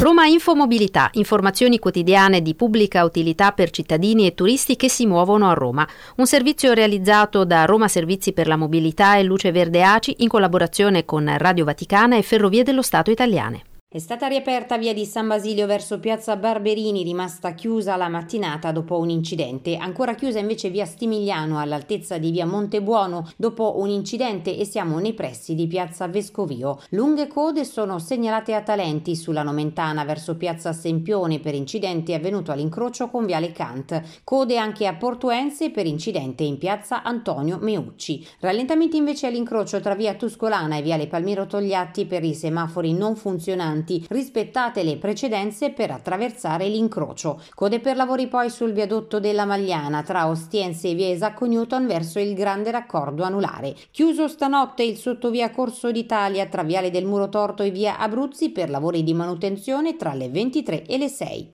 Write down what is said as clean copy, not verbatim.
Roma Infomobilità, informazioni quotidiane di pubblica utilità per cittadini e turisti che si muovono a Roma. Un servizio realizzato da Roma Servizi per la Mobilità e Luce Verde ACI in collaborazione con Radio Vaticana e Ferrovie dello Stato italiane. È stata riaperta via di San Basilio verso piazza Barberini, rimasta chiusa la mattinata dopo un incidente. Ancora chiusa invece via Stimigliano all'altezza di via Montebuono dopo un incidente e siamo nei pressi di piazza Vescovio. Lunghe code sono segnalate a Talenti sulla Nomentana verso piazza Sempione per incidente avvenuto all'incrocio con viale Kant. Code anche a Portuense per incidente in piazza Antonio Meucci. Rallentamenti invece all'incrocio tra via Tuscolana e viale Palmiro Togliatti per i semafori non funzionanti. Rispettate le precedenze per attraversare l'incrocio. Code per lavori poi sul viadotto della Magliana tra Ostiense e via Isacco Newton verso il grande raccordo anulare. Chiuso stanotte il sottovia Corso d'Italia tra viale del Muro Torto e via Abruzzi per lavori di manutenzione tra le 23 e le 6.